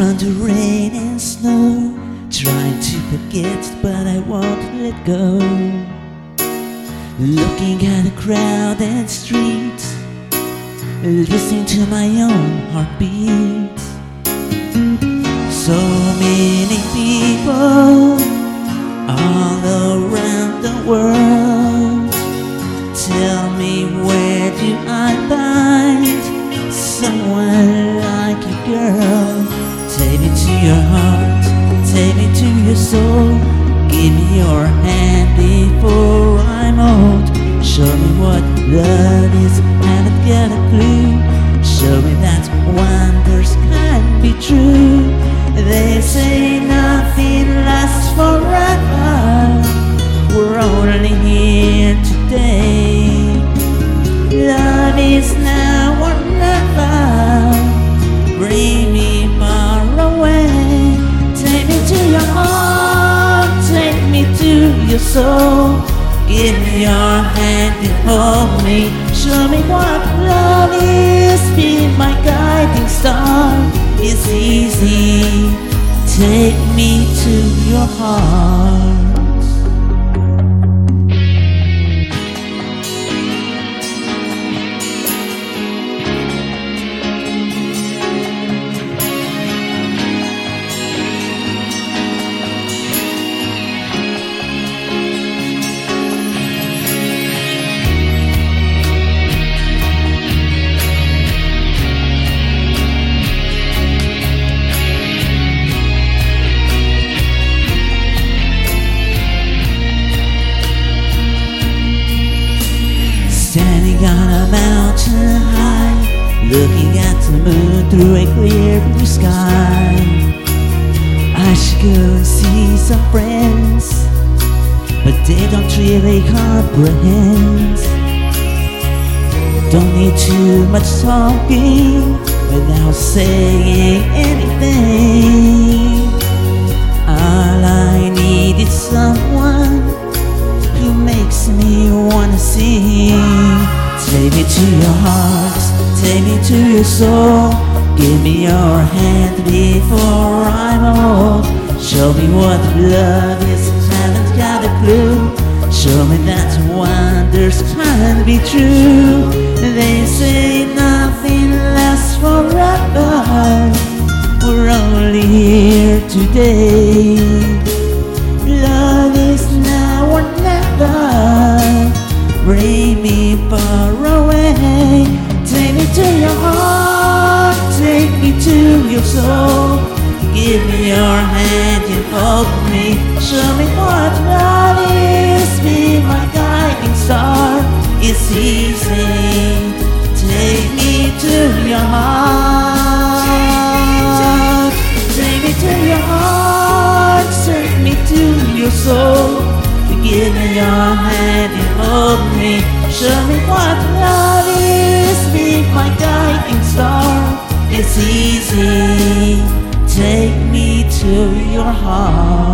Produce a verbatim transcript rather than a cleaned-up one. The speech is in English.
Turn to rain and snow, trying to forget but I won't let go. Looking at the crowded streets, listening to my own heartbeat. So many people all around the world. Tell me, where do I find someone like you, girl? Take me to your heart, take me to your soul. Give me your hand before I'm old. Show me what love is, haven't got a clue. Show me that wonders can be true. They say nothing lasts forever. We're only here today. Love is now or never. Bring me far away. Take me to your heart, take me to your soul. Give me your hand and hold me. Show me what love is, be my guiding star. It's easy, take me to your heart. Standing on a mountain high, looking at the moon through a clear blue sky. I should go and see some friends, but they don't really comprehend. Don't need too much talking without saying anything. All I need is someone who makes me wanna sing. Take me to your heart, take me to your soul. Give me your hand before I'm old. Show me what love is, haven't got a clue. Show me that wonders can be true. They say nothing lasts forever. We're only here today. Love is now or never. Bring me far away. Take me to your heart, take me to your soul. Give me your hand and hold me. Show me what love is, be my guiding star. It's easy, take me to your heart. Take me to your heart, take me to your soul. Give me your hand and hold me. Show me what love is, be my guiding star. It's easy, take me to your heart.